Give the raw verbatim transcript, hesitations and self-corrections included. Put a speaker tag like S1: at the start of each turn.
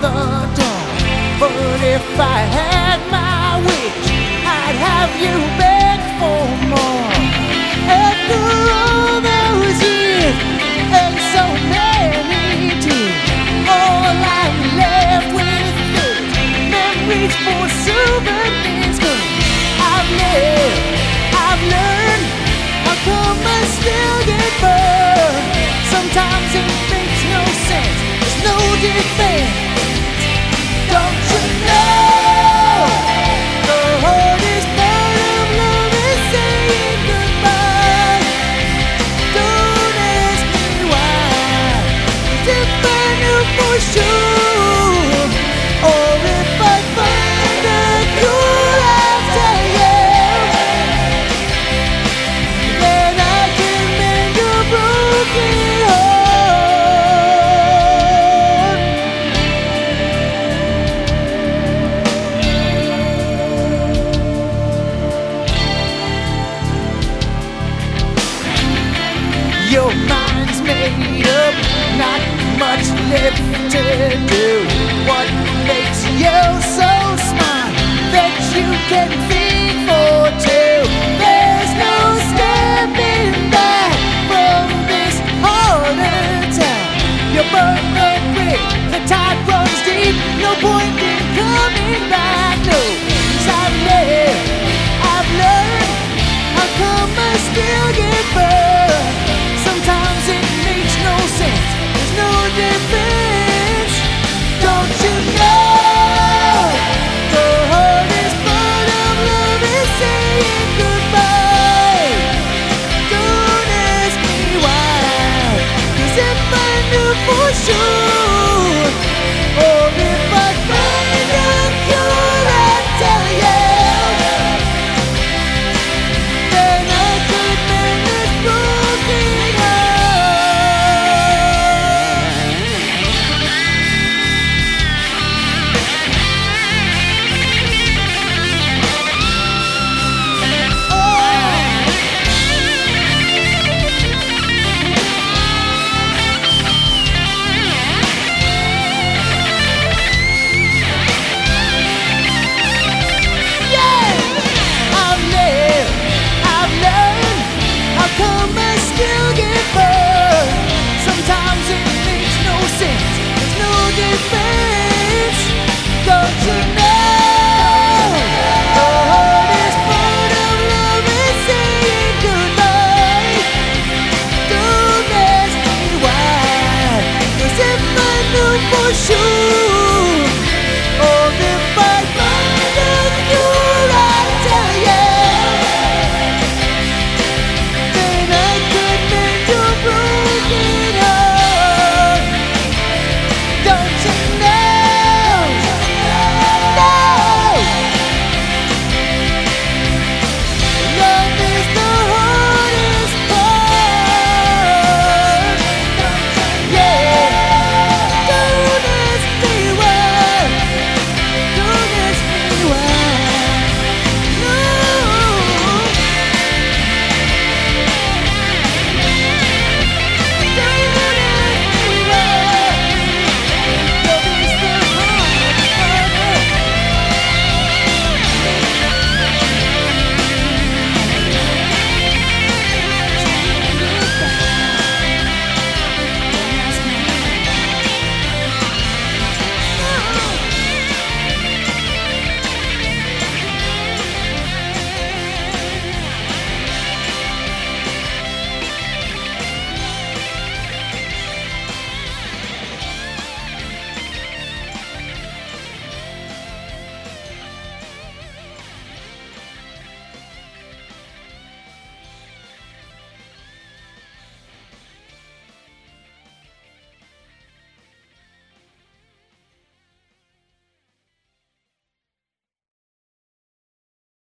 S1: the door. But if I had my wish, I'd have you beg for more. After all those years and so many tears, all I'm left with is memories for souvenirs. 'Cause I've lived, I've learned, how come I still get burned? Sometimes it makes no sense, there's no defense. Don't you know the hardest part of love is saying goodbye? Don't ask me why, 'cause if I knew for sure, or if I find a cure, I'll tell you. Then I can mend your broken heart. Your mind's made up, not much left to do. What makes you so smart that you can think for two? There's no stepping back from this harder time. You burn the bridge, the tide runs deep, no point in coming back. No, 'cause I've lived, I've learned, how come I still get burned? Sometimes it makes no sense, there's no defense. Don't you know the hardest part of love is saying goodbye? Don't ask me why, 'cause if I knew for sure, or if I find a cure, I'd tell you. Then I could mend this broken heart. Yeah, I've lived, I've learned, how come I still get burned? Sometimes it makes no sense, there's no defense. Don't you know the hardest part of love is saying goodbye? Don't ask me why, 'cause if I knew for sure,